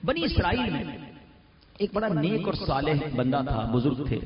بنی اسرائیل میں ایک بڑا نیک اور صالح بندہ تھا، بزرگ تھے.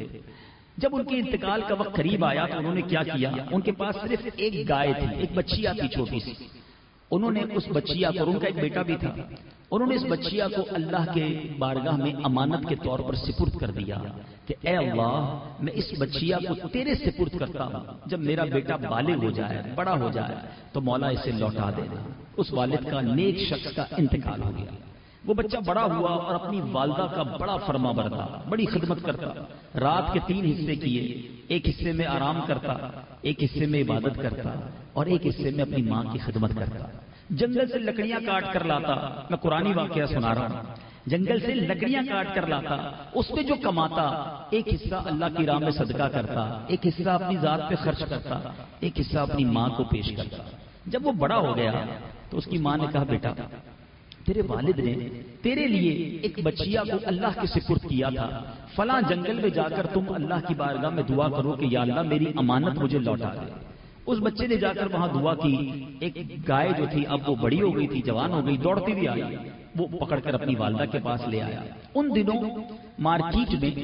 جب ان کے انتقال کا وقت قریب آیا تو انہوں نے کیا کیا، ان کے پاس صرف ایک گائے تھی، ایک بچیا تھی چھوٹی سی. انہوں نے اس بچیا کو، ان کا ایک بیٹا بھی تھا، انہوں نے اس بچیا کو اللہ کے بارگاہ میں امانت کے طور پر سپرد کر دیا کہ اے اللہ، میں اس بچیا کو تیرے سپرد کرتا ہوں، جب میرا بیٹا بالغ ہو جائے، بڑا ہو جائے تو مولا اسے لوٹا دینا. اس والد کا، نیک شخص کا انتقال ہو گیا. وہ بچہ بڑا ہوا اور اپنی والدہ کا بڑا فرما بردار، بڑی خدمت کرتا. رات کے 3 حصے کیے، ایک حصے میں آرام کرتا، ایک حصے میں عبادت کرتا اور ایک حصے میں اپنی ماں کی خدمت کرتا. جنگل سے لکڑیاں کاٹ کر لاتا، میں قرآنی واقعہ سنا رہا ہوں. جنگل سے لکڑیاں کاٹ کر لاتا، اس میں جو کماتا ایک حصہ اللہ کی راہ میں صدقہ کرتا، ایک حصہ اپنی ذات پہ خرچ کرتا، ایک حصہ اپنی ماں کو پیش کرتا. جب وہ بڑا ہو گیا تو اس کی ماں نے کہا بیٹا، تیرے والد نے تیرے لیے ایک بچیا کو اللہ کے سپرد کیا تھا، فلاں جنگل میں جا کر تم اللہ کی بارگاہ میں دعا کرو کہ یا اللہ میری امانت مجھے لوٹا دے. اس بچے نے جا کر وہاں دعا کی. ایک گائے جو تھی اب وہ بڑی ہو گئی تھی، جوان ہو گئی، دوڑتی ہوئی آئی، وہ پکڑ کر اپنی والدہ کے پاس لے آیا. ان دنوں مارکیٹ میں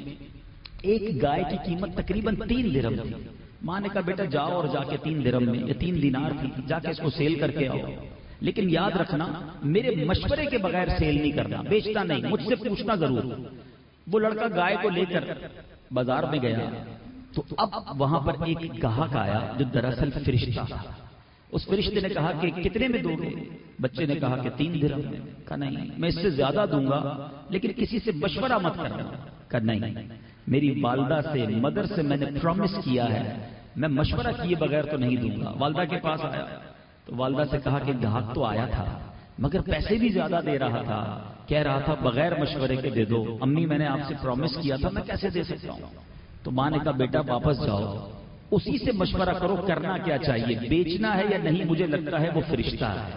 ایک گائے کی قیمت تقریباً 3 درہم تھی. ماں نے کہا بیٹا جاؤ اور جا کے 3 درہم میں، یا 3 دینار تھی، جا کے اس کو سیل کر کے آؤ، لیکن یاد رکھنا میرے مشورے کے بغیر سیل نہیں کرنا، بیچنا نہیں، مجھ سے پوچھنا ضرور. وہ لڑکا گائے کو لے کر بازار میں گیا تو اب وہاں پر ایک گاہک آیا جو دراصل فرشتہ تھا. اس فرشتے نے کہا کہ کتنے میں دو گے؟ بچے نے کہا کہ 3 درہم میں. کہا نہیں، میں اس سے زیادہ دوں گا لیکن کسی سے مشورہ مت کرنا. کہا نہیں، میری والدہ سے، مدر سے میں نے پرومس کیا ہے، میں مشورہ کیے بغیر تو نہیں دوں گا. والدہ کے پاس آیا تو والدہ سے کہا کہ گاہک تو آیا تھا مگر پیسے بھی زیادہ دے رہا تھا، کہہ رہا تھا بغیر مشورے کے دے دو. امی میں نے آپ سے پرومس کیا تھا، میں کیسے دے سکتا ہوں؟ تو ماں نے کہا بیٹا واپس جاؤ، اسی سے مشورہ کرو کرنا کیا چاہیے، بیچنا ہے یا نہیں. مجھے لگتا ہے وہ فرشتہ ہے.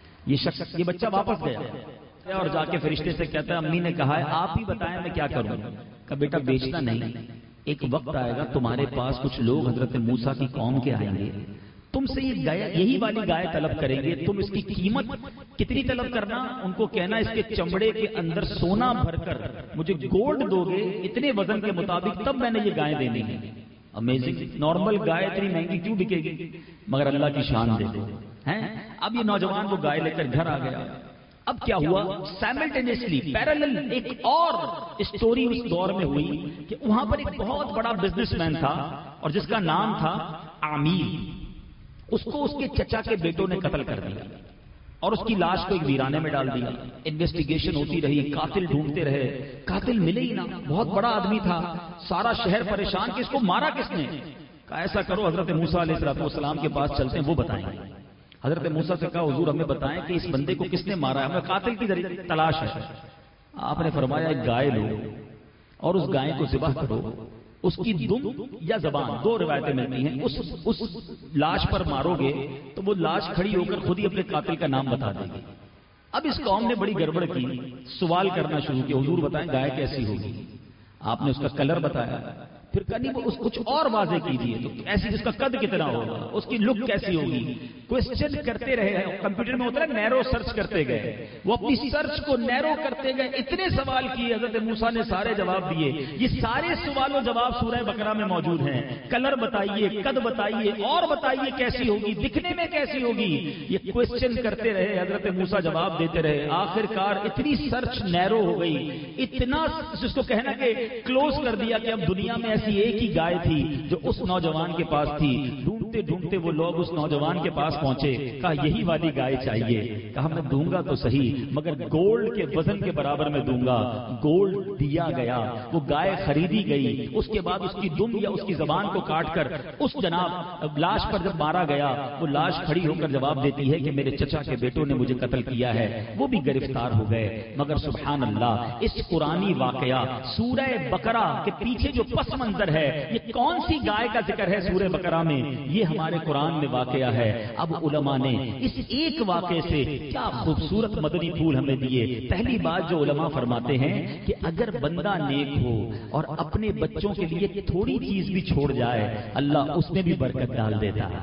یہ بچہ واپس گیا اور جا کے فرشتے سے کہتا ہے امی نے کہا ہے آپ ہی بتائیں میں کیا کروں. کہا بیٹا بیچنا نہیں، ایک وقت آئے گا تمہارے پاس کچھ لوگ حضرت موسیٰ کی قوم کے آئیں گے، تم سے یہ گائے، یہی والی گائے طلب کریں گے. تم اس کی قیمت کتنی طلب کرنا، ان کو کہنا اس کے چمڑے کے اندر سونا بھر کر مجھے گولڈ دو گے اتنے وزن کے مطابق، تب میں نے یہ گائے دینی ہے. امیزنگ. نارمل گائے اتنی مہنگی کیوں بکے گی، مگر اللہ کی شان دے دو ہیں. اب یہ نوجوان وہ گائے لے کر گھر آ گیا. اب کیا ہوا، سائملٹینیسلی پیرالل ایک اور اسٹوری اس دور میں ہوئی کہ وہاں پر ایک بہت بڑا بزنس مین تھا اور جس کا نام تھا عامر. اس کو اس کے چچا کے بیٹوں نے قتل کر دیا اور اس کی لاش کو ایک ویرانے میں ڈال دیا. انویسٹیگیشن ہوتی رہی، قاتل ڈھونڈتے رہے، قاتل ملے ہی نہ. بہت بڑا آدمی تھا، سارا شہر پریشان کہ اس کو مارا کس نے. کہا ایسا کرو حضرت موسیٰ علیہ السلام کے پاس چلتے ہیں، وہ بتائیں گے. حضرت موسیٰ سے کہا حضور ہمیں بتائیں کہ اس بندے کو کس نے مارا ہے، ہمیں قاتل کی تلاش ہے. آپ نے فرمایا ایک گائے لو اور اس گائے کو ذبح کرو، اس کی دم یا زبان، 2 روایتیں ملتی ہیں، اس لاش پر مارو گے تو وہ لاش کھڑی ہو کر خود ہی اپنے قاتل کا نام بتا دے گی. اب اس قوم نے بڑی گڑبڑ کی، سوال کرنا شروع کیا حضور بتائیں گائے کیسی ہوگی. آپ نے اس کا کلر بتایا، پھر کہیں وہ کچھ اور واضح کیجیے تو ایسی جس کا قد کتنا ہوگا، اس کی لک کیسی ہوگی. کوشچن کرتے رہے، کمپیوٹر میں ہوتا ہے نیرو سرچ کرتے گئے، وہ اپنی سرچ کو نیرو کرتے گئے، اتنے سوال کیے، حضرت موسیٰ نے سارے جواب دیے. یہ سارے سوال و جواب سورہ بقرہ میں موجود ہیں. کلر بتائیے، قد بتائیے، اور بتائیے کیسی ہوگی، دکھنے میں کیسی ہوگی. یہ کوشچن کرتے رہے، حضرت موسیٰ جواب دیتے رہے. آخرکار اتنی سرچ نیرو ہو گئی، اتنا جس کو کہنا کہ کلوز کر دیا کہ اب دنیا میں ایسی ایک ہی گائے تھی جو اس نوجوان کے پاس تھی. ڈھونڈتے ڈھونڈتے وہ لوگ اس نوجوان کے پاس پہنچے. کہا یہی والی گائے چاہیے. کہا میں دوں گا تو صحیح مگر گولڈ کے وزن کے برابر میں دوں گا. گولڈ دیا گیا، وہ گائے خریدی گئی. اس کے بعد اس کی دم یا اس کی زبان کو کاٹ کر اس جناب لاش پر جب مارا گیا، وہ لاش کھڑی ہو کر جواب دیتی ہے کہ میرے چچا کے بیٹوں نے مجھے قتل کیا ہے. وہ بھی گرفتار ہو گئے. مگر سبحان اللہ، اس قرآنی واقعہ سورہ بقرہ کے پیچھے جو پس منظر ہے، یہ کون سی گائے کا ذکر ہے سورہ بقرہ میں، یہ ہمارے قرآن میں واقعہ ہے. اب علماء نے اس ایک واقعے سے کیا خوبصورت مدنی پھول ہمیں دیے. پہلی بات جو علماء فرماتے ہیں کہ اگر بندہ نیک ہو اور اپنے بچوں کے لیے تھوڑی چیز بھی چھوڑ جائے، اللہ اس میں بھی برکت ڈال دیتا ہے.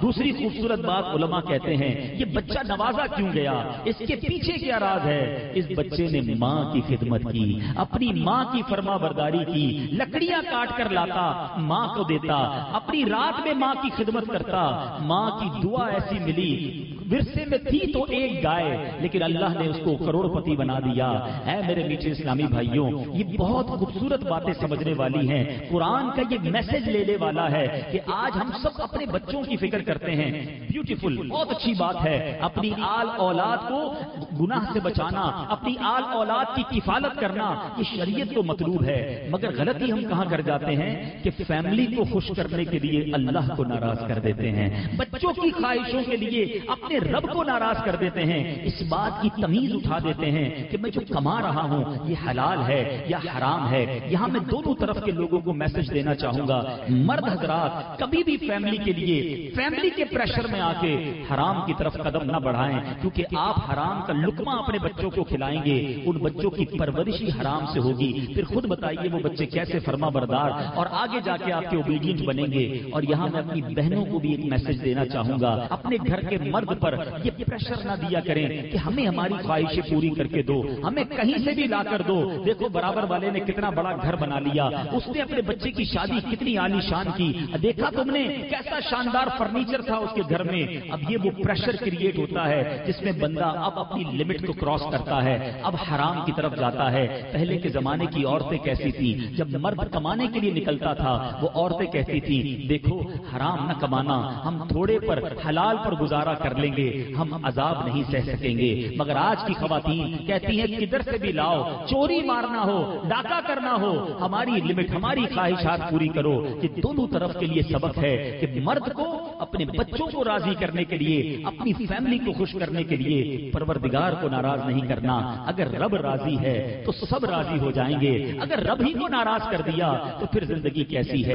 دوسری خوبصورت بات علماء کہتے ہیں یہ بچہ نوازا کیوں گیا، اس کے پیچھے کیا راز ہے؟ اس بچے نے ماں کی خدمت کی، اپنی ماں کی فرما برداری کی، لکڑیاں کاٹ کر لاتا ماں کو دیتا، اپنی رات میں ماں کی خدمت کرتا، ماں کی دعا ایسی ملی، ورثے میں تھی تو ایک گائے لیکن اللہ نے اس کو کروڑ پتی بنا دیا۔ اے میرے میٹھے اسلامی بھائیوں، یہ بہت خوبصورت باتیں سمجھنے والی ہیں، قرآن کا یہ میسج لینے والا ہے کہ آج ہم سب اپنے بچوں کی فکر کرتے ہیں، بیوٹیفل، بہت اچھی بات ہے، اپنی آل اولاد کو گناہ سے بچانا، اپنی آل اولاد کی کفالت کرنا، یہ شریعت کو مطلوب ہے، مگر غلطی ہم کہاں کر جاتے ہیں کہ فیملی کو خوش کرنے کے لیے اللہ کو ناراض کر دیتے ہیں، بچوں کی خواہشوں کے لیے اپنے رب کو ناراض کر دیتے ہیں، اس بات کی تمیز اٹھا دیتے ہیں کہ میں جو کما رہا ہوں یہ حلال ہے یا حرام ہے۔ یہاں میں دونوں طرف کے لوگوں کو میسج دینا چاہوں گا، مرد حضرات کبھی بھی فیملی کے لیے، فیملی کے پریشر میں آ کے حرام کی طرف قدم نہ بڑھائیں، کیونکہ آپ حرام کا لقمہ اپنے بچوں کو کھلائیں گے، ان بچوں کی پرورش ہی حرام سے ہوگی، پھر خود بتائیے وہ بچے کیسے فرما بردار اور آگے جا کے آپ کے اوبیڈینٹ بنیں گے۔ اور یہاں میں اپنی بہنوں کو بھی ایک میسج دینا چاہوں گا، اپنے گھر کے مرد پر یہ پریشر نہ دیا کریں کہ ہمیں ہماری خواہشیں پوری کر کے دو، ہمیں کہیں سے بھی لا کر دو۔ دیکھو برابر والے نے کتنا بڑا گھر بنا لیا، اس نے اپنے بچے کی شادی کتنی عالی شان کی، دیکھا تم نے کیسا شاندار فرنیچر تھا اس کے گھر میں۔ اب یہ وہ پریشر کریٹ ہوتا ہے جس میں بندہ اب اپنی لمٹ کو کراس کرتا ہے، اب حرام کی طرف جاتا ہے۔ پہلے کے زمانے کی عورتیں کیسی تھیں، جب مرد کمانے کے لیے نکلتا تھا وہ عورتیں کہتی تھیں دیکھو حرام نہ کمانا، ہم تھوڑے پر حلال پر گزارا کر لیں گے، ہم عذاب نہیں سہ سکیں گے۔ مگر آج کی خواتین کہتی ہیں کدھر سے بھی لاؤ، چوری مارنا ہو، ڈاکہ کرنا ہو، ہماری لمٹ، ہماری خواہشات پوری کرو۔ یہ دونوں طرف کے لیے سبق ہے کہ مرد کو اپنے بچوں کو راضی کرنے کے لیے، اپنی فیملی کو خوش کرنے کے لیے پروردگار کو ناراض نہیں کرنا۔ اگر رب راضی ہے تو سب راضی ہو جائیں گے، اگر رب ہی کو ناراض کر دیا تو پھر زندگی کیسی ہے؟